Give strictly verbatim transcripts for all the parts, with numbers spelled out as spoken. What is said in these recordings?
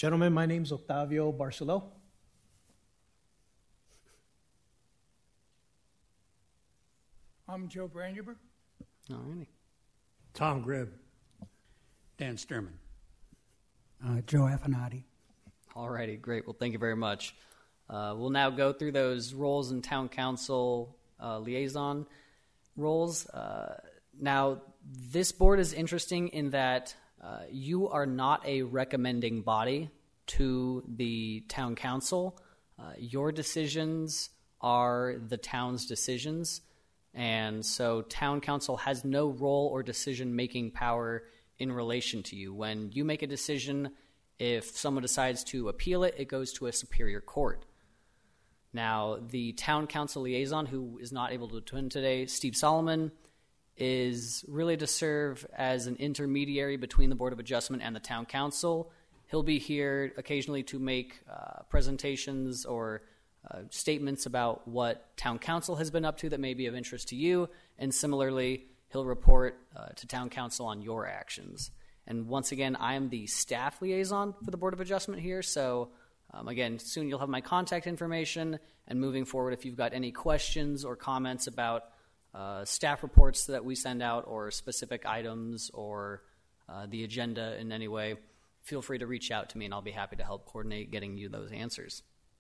Gentlemen, my name's Octavio Barceló. I'm Joe Brandenburg. All righty. Tom Gribb. Dan Sturman. Uh, Joe Affinati. All righty, great. Well, thank you very much. Uh, we'll now go through those roles in town council uh, liaison roles. Uh, now, this board is interesting in that uh, you are not a recommending body to the town council. Uh, your decisions are the town's decisions, and so town council has no role or decision-making power in relation to you. When you make a decision, if someone decides to appeal it, it goes to a superior court. Now, the town council liaison, who is not able to attend today, Steve Solomon, is really to serve as an intermediary between the Board of Adjustment and the town council. He'll be here occasionally to make uh, presentations or uh, statements about what town council has been up to that may be of interest to you, and similarly, he'll report uh, to town council on your actions. And once again, I am the staff liaison for the Board of Adjustment here, so um, again, soon you'll have my contact information, and moving forward, if you've got any questions or comments about uh, staff reports that we send out or specific items or uh, the agenda in any way, feel free to reach out to me, and I'll be happy to help coordinate getting you those answers.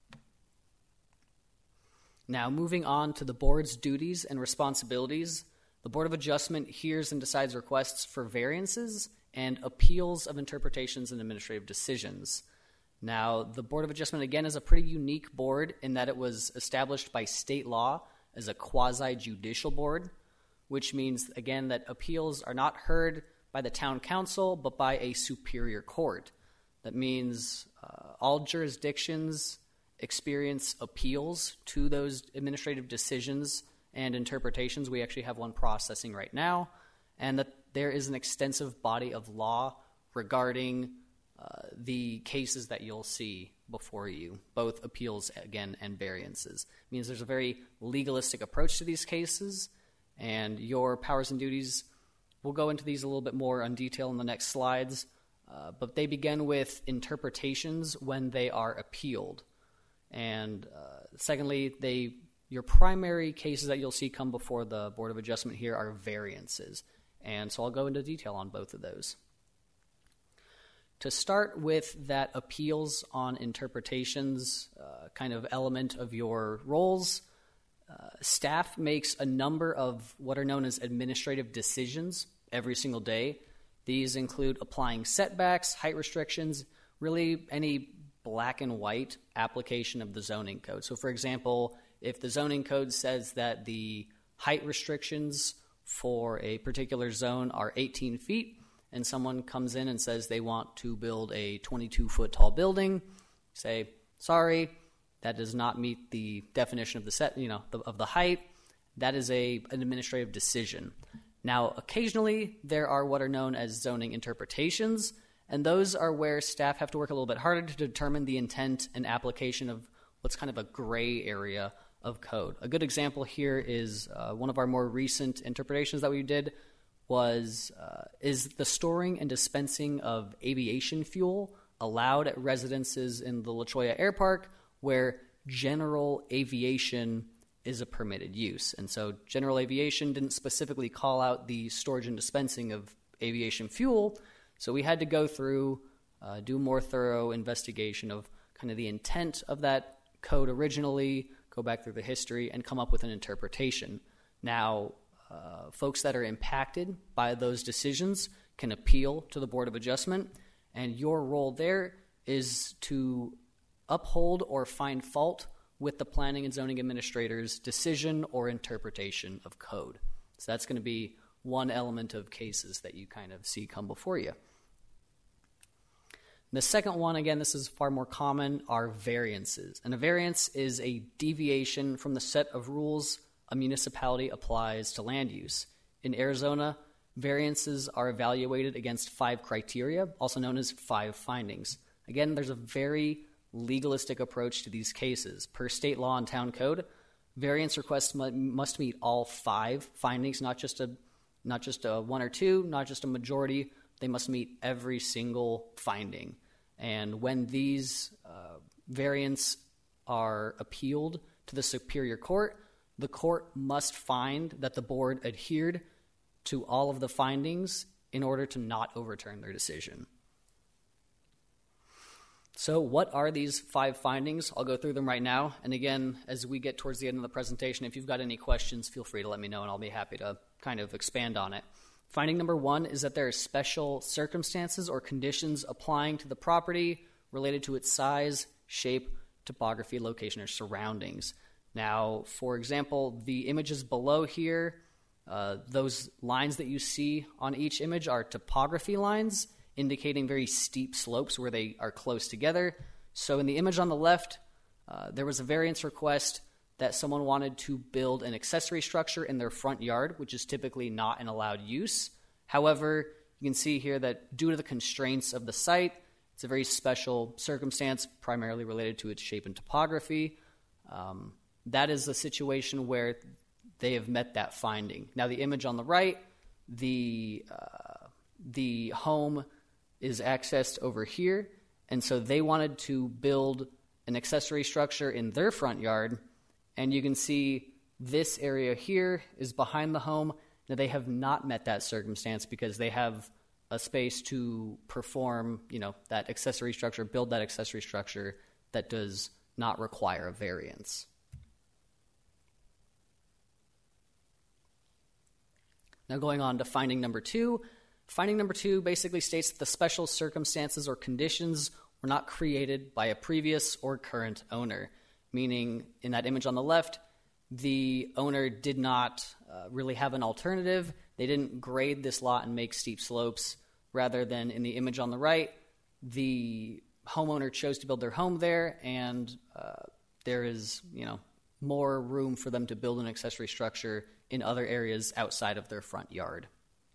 Now, moving on to the board's duties and responsibilities, the Board of Adjustment hears and decides requests for variances and appeals of interpretations and administrative decisions. Now, the Board of Adjustment, again, is a pretty unique board in that it was established by state law as a quasi-judicial board, which means, again, that appeals are not heard by the town council, but by a superior court. That means uh, all jurisdictions experience appeals to those administrative decisions and interpretations. We actually have one processing right now, and that there is an extensive body of law regarding uh, the cases that you'll see before you, both appeals, again, and variances. It means there's a very legalistic approach to these cases, and your powers and duties, we'll go into these a little bit more in detail in the next slides, uh, but they begin with interpretations when they are appealed. And uh, secondly, they your primary cases that you'll see come before the Board of Adjustment here are variances. And so I'll go into detail on both of those. To start with that appeals on interpretations uh, kind of element of your roles, uh, staff makes a number of what are known as administrative decisions every single day. These include applying setbacks, height restrictions, really any black and white application of the zoning code. So for example, if the zoning code says that the height restrictions for a particular zone are eighteen feet, and someone comes in and says they want to build a twenty-two foot tall building, say, sorry, that does not meet the definition of the set, you know, the, of the height. That is a an administrative decision. Now, occasionally there are what are known as zoning interpretations, and those are where staff have to work a little bit harder to determine the intent and application of what's kind of a gray area of code. A good example here is uh, one of our more recent interpretations that we did was, uh, is the storing and dispensing of aviation fuel allowed at residences in the La Cholla Air Park where general aviation is a permitted use. And so general aviation didn't specifically call out the storage and dispensing of aviation fuel, so we had to go through, uh, do more thorough investigation of kind of the intent of that code originally, go back through the history, and come up with an interpretation. Now, uh, folks that are impacted by those decisions can appeal to the Board of Adjustment, and your role there is to uphold or find fault with the planning and zoning administrator's decision or interpretation of code. So that's going to be one element of cases that you kind of see come before you. The second one, again, this is far more common, are variances. And a variance is a deviation from the set of rules a municipality applies to land use. In Arizona, variances are evaluated against five criteria, also known as five findings. Again, there's a very legalistic approach to these cases. Per state law and town code, variance requests must meet all five findings, not just a not just a one or two, not just a majority. They must meet every single finding. And when these uh, variants are appealed to the Superior Court, the court must find that the board adhered to all of the findings in order to not overturn their decision. So what are these five findings? I'll go through them right now. And again, as we get towards the end of the presentation, if you've got any questions, feel free to let me know and I'll be happy to kind of expand on it. Finding number one is that there are special circumstances or conditions applying to the property related to its size, shape, topography, location, or surroundings. Now, for example, the images below here, uh, those lines that you see on each image are topography lines, indicating very steep slopes where they are close together. So in the image on the left, uh, there was a variance request that someone wanted to build an accessory structure in their front yard, which is typically not an allowed use. However, you can see here that due to the constraints of the site, it's a very special circumstance, primarily related to its shape and topography. Um, that is a situation where they have met that finding. Now, the image on the right, the uh, the home is accessed over here, and so they wanted to build an accessory structure in their front yard, and you can see this area here is behind the home. Now, they have not met that circumstance because they have a space to perform, you know, that accessory structure, build that accessory structure that does not require a variance. Now going on to finding number two. Finding number two basically states that the special circumstances or conditions were not created by a previous or current owner, meaning in that image on the left, the owner did not uh, really have an alternative. They didn't grade this lot and make steep slopes. Rather than in the image on the right, the homeowner chose to build their home there, and uh, there is, you know, more room for them to build an accessory structure in other areas outside of their front yard.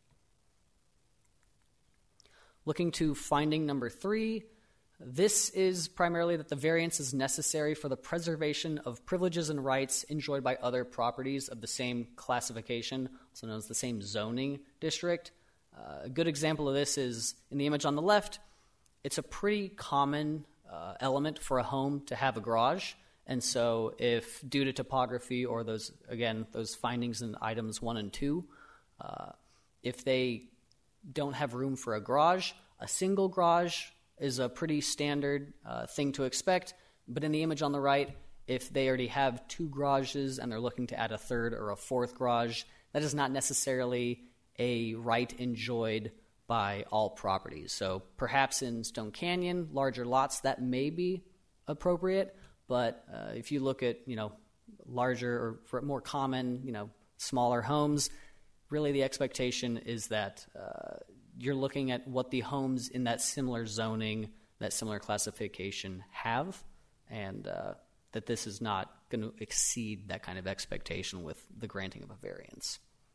Looking to finding number three, this is primarily that the variance is necessary for the preservation of privileges and rights enjoyed by other properties of the same classification, also known as the same zoning district. Uh, a good example of this is in the image on the left. It's a pretty common uh, element for a home to have a garage. And so if due to topography or those, again, those findings in items one and two, uh, if they don't have room for a garage, a single garage is a pretty standard uh, thing to expect. But in the image on the right, if they already have two garages and they're looking to add a third or a fourth garage, that is not necessarily a right enjoyed by all properties. So perhaps in Stone Canyon, larger lots, that may be appropriate. But uh, if you look at, you know, larger or for more common, you know, smaller homes, really the expectation is that uh, you're looking at what the homes in that similar zoning, that similar classification have, and uh, that this is not going to exceed that kind of expectation with the granting of a variance.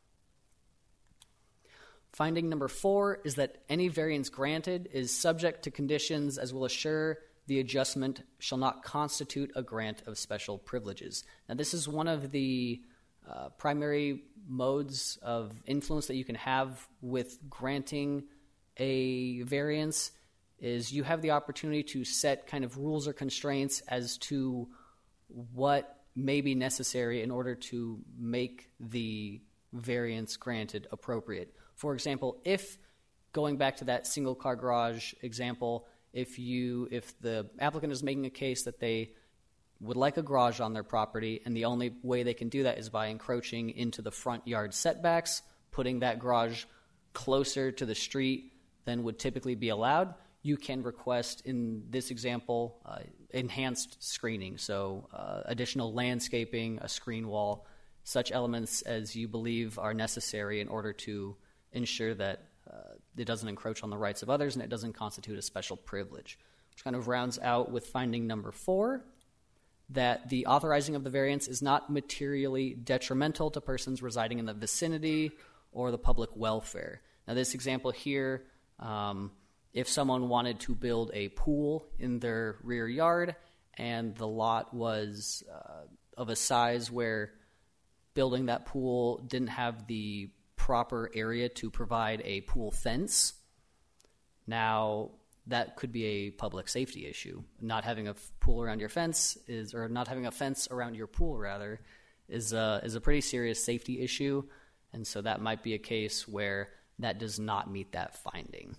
Finding number four is that any variance granted is subject to conditions as will assure the adjustment shall not constitute a grant of special privileges. Now, this is one of the uh, primary modes of influence that you can have with granting a variance is you have the opportunity to set kind of rules or constraints as to what may be necessary in order to make the variance granted appropriate. For example, if, going back to that single-car garage example, if you if the applicant is making a case that they would like a garage on their property and the only way they can do that is by encroaching into the front yard setbacks, putting that garage closer to the street than would typically be allowed, you can request, in this example, uh, enhanced screening, so uh, additional landscaping, a screen wall, such elements as you believe are necessary in order to ensure that uh, it doesn't encroach on the rights of others and it doesn't constitute a special privilege, which kind of rounds out with finding number four, that the authorizing of the variance is not materially detrimental to persons residing in the vicinity or the public welfare. Now, this example here, um, if someone wanted to build a pool in their rear yard and the lot was uh, of a size where building that pool didn't have the proper area to provide a pool fence, now that could be a public safety issue. Not having a f- pool around your fence is, or not having a fence around your pool rather, is a, is a pretty serious safety issue. And so that might be a case where that does not meet that finding.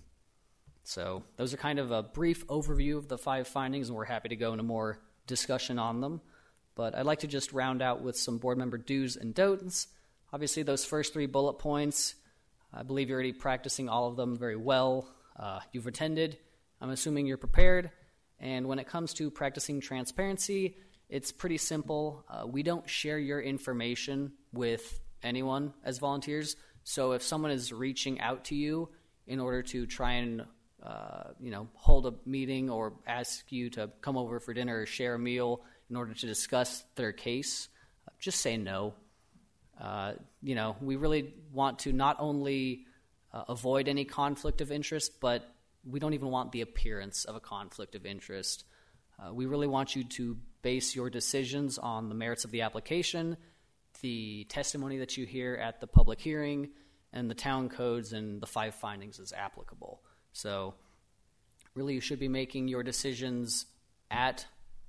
So those are kind of a brief overview of the five findings, and we're happy to go into more discussion on them. But I'd like to just round out with some board member do's and don'ts. Obviously, those first three bullet points, I believe you're already practicing all of them very well. Uh, you've attended. I'm assuming you're prepared. And when it comes to practicing transparency, it's pretty simple. Uh, we don't share your information with anyone as volunteers. So if someone is reaching out to you in order to try and uh, you know, hold a meeting or ask you to come over for dinner or share a meal in order to discuss their case, uh, just say no. Uh, you know, we really want to not only uh, avoid any conflict of interest, but we don't even want the appearance of a conflict of interest. Uh, we really want you to base your decisions on the merits of the application, the testimony that you hear at the public hearing, and the town codes and the five findings as applicable. So really you should be making your decisions at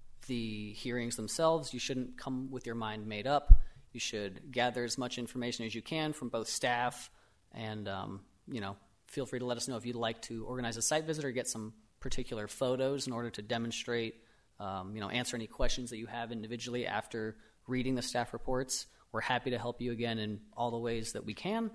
the hearings themselves. You shouldn't come with your mind made up. You should gather as much information as you can from both staff, and um, you know, feel free to let us know if you'd like to organize a site visit or get some particular photos in order to demonstrate, um, you know, answer any questions that you have individually after reading the staff reports. We're happy to help you again in all the ways that we can.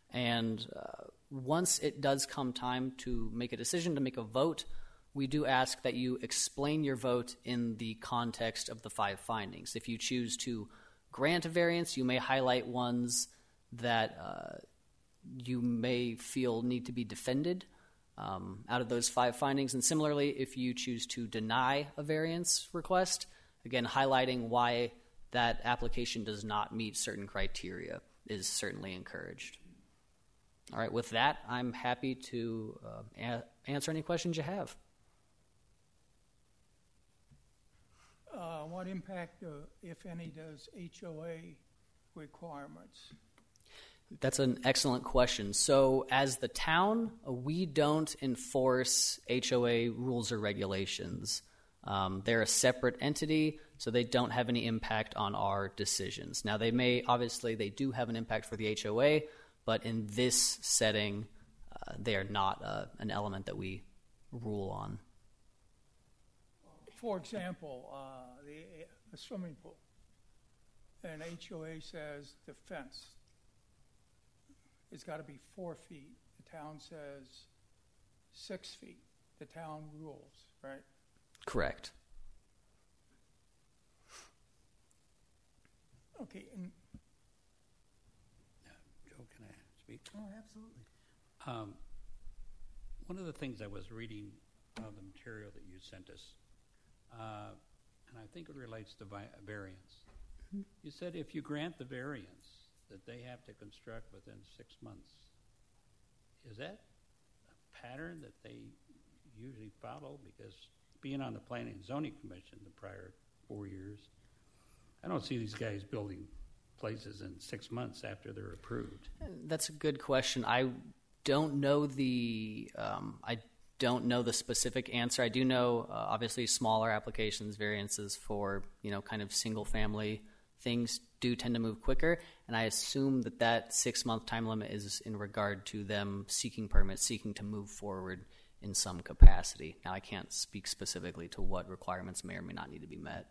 And uh, once it does come time to make a decision, to make a vote, we do ask that you explain your vote in the context of the five findings. If you choose to grant a variance, you may highlight ones that uh, you may feel need to be defended um, out of those five findings. And similarly, if you choose to deny a variance request, again, highlighting why that application does not meet certain criteria is certainly encouraged. All right, with that, I'm happy to uh, a- answer any questions you have. Uh, what impact, uh, if any, does H O A requirements? That's an excellent question. So as the town, uh, we don't enforce H O A rules or regulations. Um, they're a separate entity, so they don't have any impact on our decisions. Now, they may, obviously, they do have an impact for the H O A, but in this setting, uh, they are not uh, an element that we rule on. For example, uh, the a swimming pool, and H O A says the fence it's got to be four feet. The town says six feet. The town rules, right? Correct. Okay. And Joe, can I speak? Oh, absolutely. Um, one of the things I was reading of the material that you sent us, uh, and I think it relates to vi- variance. Mm-hmm. You said if you grant the variance, that they have to construct within six months. Is that a pattern that they usually follow? Because being on the Planning and Zoning Commission the prior four years, I don't see these guys building places in six months after they're approved. That's a good question. I don't know the um, I don't know the specific answer. I do know uh, obviously smaller applications, variances for you know kind of single family things do tend to move quicker, and I assume that that six-month time limit is in regard to them seeking permits, seeking to move forward in some capacity. Now, I can't speak specifically to what requirements may or may not need to be met.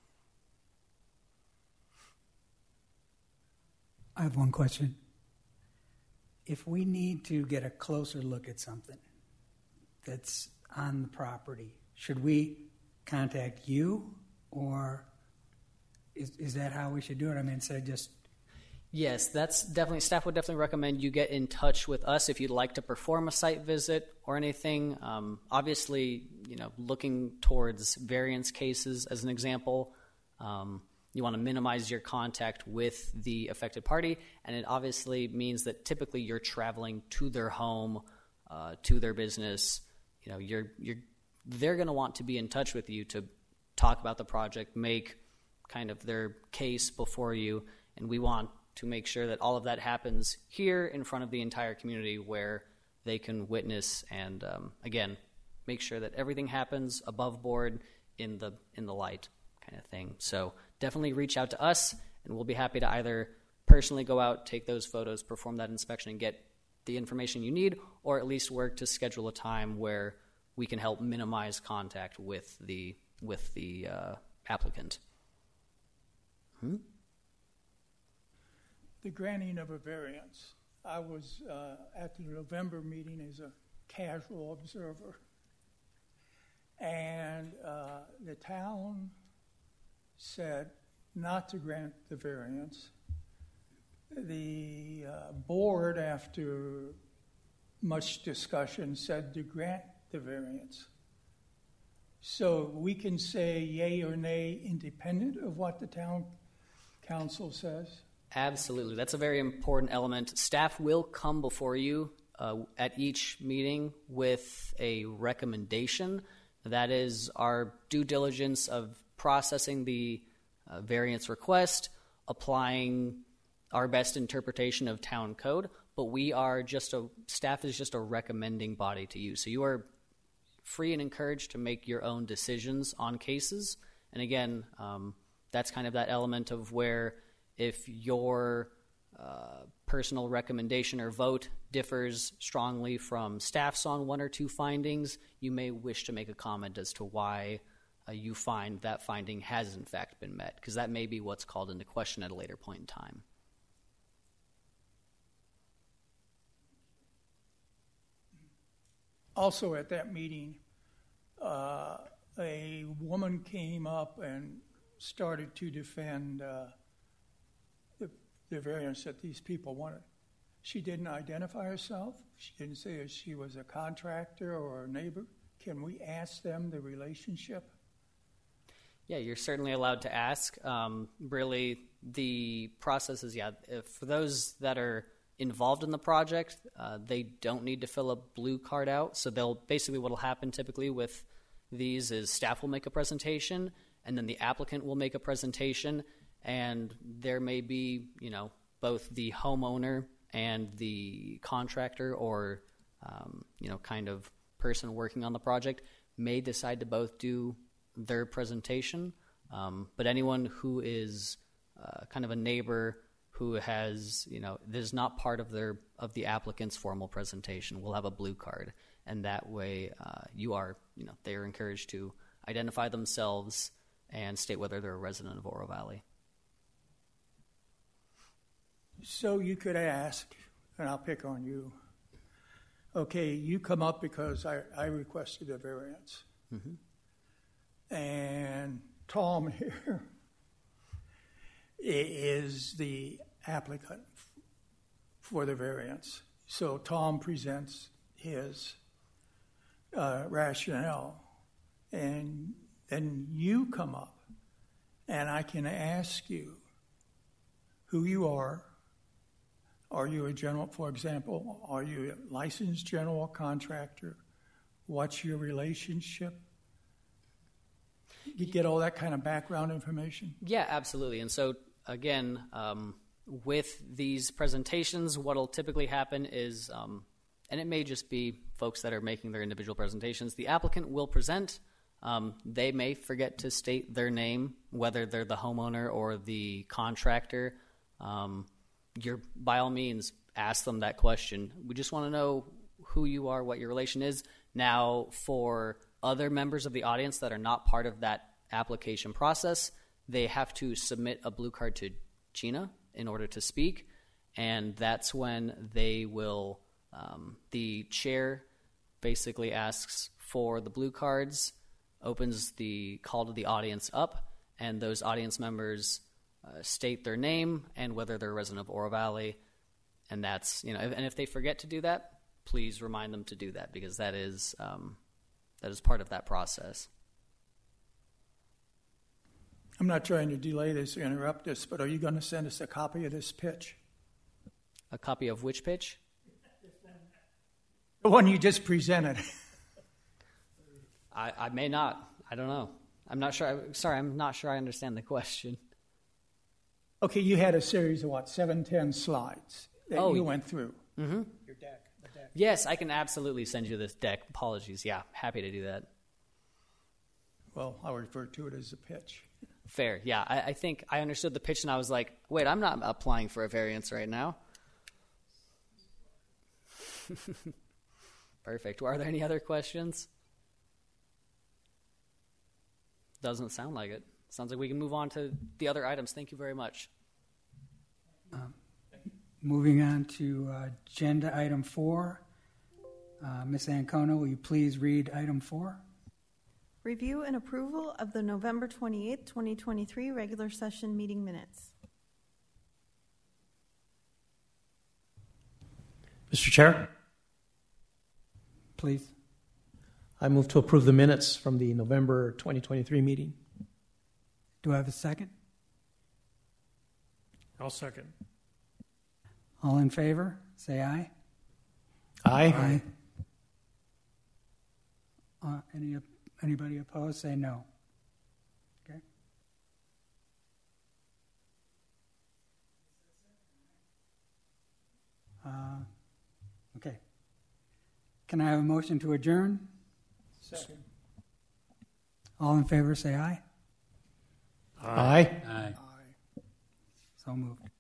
I have one question. If we need to get a closer look at something that's on the property, should we contact you, or is, is that how we should do it? I mean, instead of just... Yes, that's definitely, staff would definitely recommend you get in touch with us if you'd like to perform a site visit or anything. Um, obviously, you know, looking towards variance cases as an example, um, you want to minimize your contact with the affected party, and it obviously means that typically you're traveling to their home, uh, to their business. You know, you're you're they're going to want to be in touch with you to talk about the project, make kind of their case before you, and we want to make sure that all of that happens here in front of the entire community where they can witness and, um, again, make sure that everything happens above board in the in the light kind of thing. So definitely reach out to us, and we'll be happy to either personally go out, take those photos, perform that inspection, and get the information you need, or at least work to schedule a time where we can help minimize contact with the with the uh, applicant. Hmm? The granting of a variance. I was uh, at the November meeting as a casual observer, and uh, the town said not to grant the variance. The uh, board, after much discussion, said to grant the variance. So we can say yay or nay independent of what the town council says? Absolutely. That's a very important element. Staff will come before you uh, at each meeting with a recommendation. That is our due diligence of processing the uh, variance request, applying our best interpretation of town code, but we are just a, staff is just a recommending body to you. So you are free and encouraged to make your own decisions on cases. And again, um, that's kind of that element of where if your uh, personal recommendation or vote differs strongly from staff's on one or two findings, you may wish to make a comment as to why uh, you find that finding has in fact been met, because that may be what's called into question at a later point in time. Also at that meeting, uh, a woman came up and started to defend uh, the, the variance that these people wanted. She didn't identify herself. She didn't say if she was a contractor or a neighbor. Can we ask them the relationship? Yeah, you're certainly allowed to ask. Um, really, the process is, yeah, if, for those that are involved in the project, uh, they don't need to fill a blue card out. So they'll basically what will happen typically with these is staff will make a presentation, and then the applicant will make a presentation, and there may be, you know, both the homeowner and the contractor or, um, you know, kind of person working on the project may decide to both do their presentation. Um, but anyone who is uh, kind of a neighbor who has, you know, this is not part of their of the applicant's formal presentation will have a blue card, and that way uh, you are, you know, they are encouraged to identify themselves and state whether they're a resident of Oro Valley. So you could ask, and I'll pick on you. Okay, you come up because I, I requested a variance. Mm-hmm. And Tom here is the applicant for the variance. So Tom presents his uh, rationale, and then you come up, and I can ask you who you are. Are you a general, for example, are you a licensed general contractor? What's your relationship? You get all that kind of background information? Yeah, absolutely. And so, again, um, with these presentations, what will typically happen is, um, and it may just be folks that are making their individual presentations, the applicant will present. Um, they may forget to state their name, whether they're the homeowner or the contractor. Um, you're, by all means, ask them that question. We just want to know who you are, what your relation is. Now, for other members of the audience that are not part of that application process, they have to submit a blue card to Gina in order to speak, and that's when they will, um, the chair basically asks for the blue cards, opens the call to the audience up, and those audience members uh, state their name and whether they're a resident of Oro Valley, and that's, you know, and if they forget to do that, please remind them to do that, because that is um, that is part of that process. I'm not trying to delay this or interrupt this, but are you going to send us a copy of this pitch? A copy of which pitch? The one you just presented. I, I may not. I don't know. I'm not sure. I, sorry, I'm not sure I understand the question. Okay, you had a series of, what, seven, ten slides that Oh, you went through. Mm-hmm. Your deck. The deck. deck. Yes, I can absolutely send you this deck. Apologies. Yeah, happy to do that. Well, I would refer to it as a pitch. Fair. Yeah, I, I think I understood the pitch and I was like, wait, I'm not applying for a variance right now. Perfect. Are there any other questions? Doesn't sound like it. Sounds like we can move on to the other items. Thank you very much. Um, moving on to uh, agenda item four. Uh, Miz Ancona, will you please read item four? Review and approval of the November twenty-eighth, twenty twenty-three regular session meeting minutes. Mister Chair, Please. I move to approve the minutes from the November twenty twenty-three meeting. Do I have a second? I'll second. All in favor, say aye. Aye. Uh, any anybody opposed, say no. Okay. Uh, okay. Can I have a motion to adjourn? Second. All in favor, say aye. Aye. Aye. Aye. So moved.